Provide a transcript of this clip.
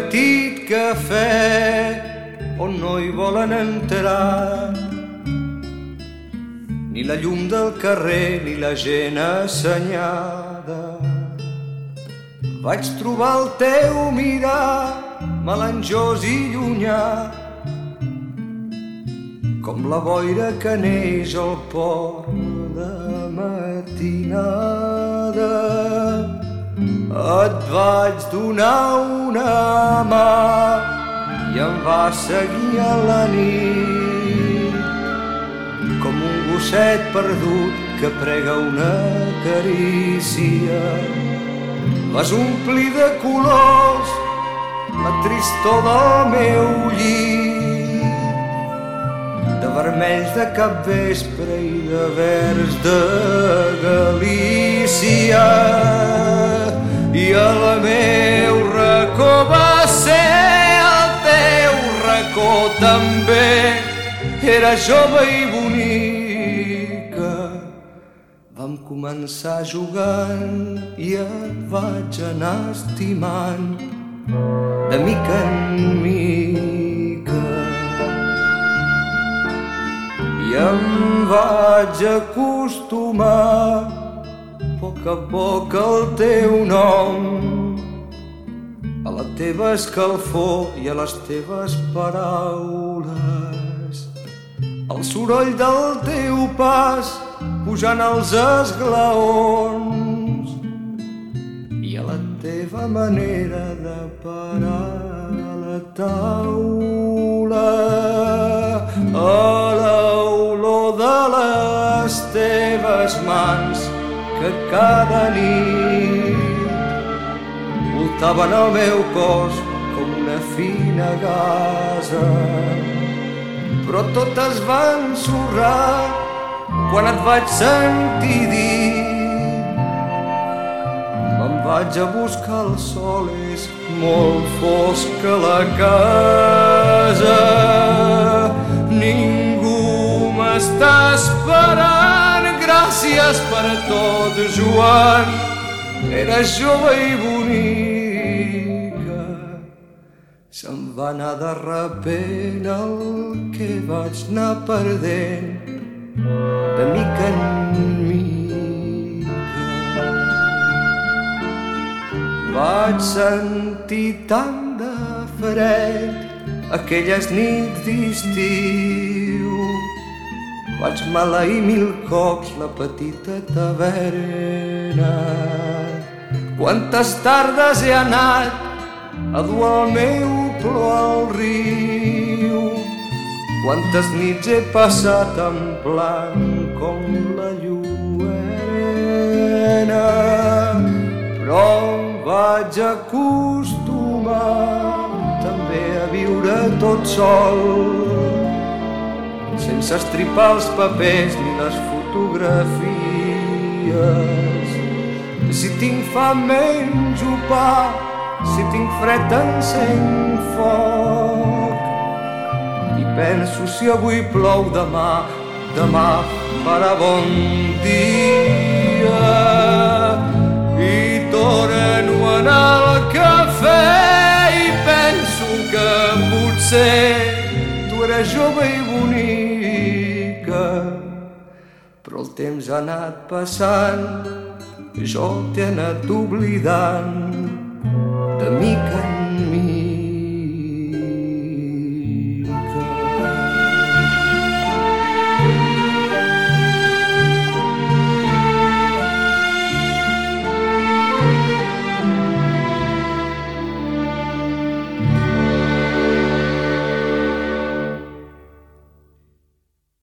petit cafè on no hi volen entrar ni la llum del carrer ni la gent assenyada. Vaig trobar el teu mirar melanjós i llunyà, com la boira que neix al port de matinada. Et vaig donar una mà i em va seguir a la nit, com un gosset perdut que prega una carícia. Vas omplir de colors la tristor del meu llit, de vermells de capvespre i de verds de Galícia. I el meu racó va ser el teu racó també, era jove i bonica. Vam començar jugant i et vaig anar estimant de mica en mica. I em vaig acostumar a poc al teu nom, a la teva escalfor i a les teves paraules, al soroll del teu pas pujant els esglaons i a la teva manera de parar la taula, a l'olor de les teves mans que cada nit voltaven el meu cos com una fina gasa. Però tot es va ensorrar quan et vaig sentir dir: me'n vaig a buscar el sol, és molt fosca la casa, ningú m'està esperant. Gràcies per tot, Joan, eres jove i bonica. Se'm va anar de repent el que vaig anar perdent de mica en mica. Vaig sentir tant de fred aquelles nits d'estiu, vaig maleir 1000 cops la petita taverna. Quantes tardes he anat a dur el meu plor al riu, quantes nits he passat en blanc com la lluerna. Però em vaig acostumar també a viure tot sol, sense estripar els papers ni les fotografies. Si tinc fam menjo pa, si tinc fred encenc foc. I penso si avui plou demà farà bon dia. I torno a anar al cafè i penso que potser tu eres jove i bonica, però el temps ha anat passant, jo t'he anat oblidant de mica en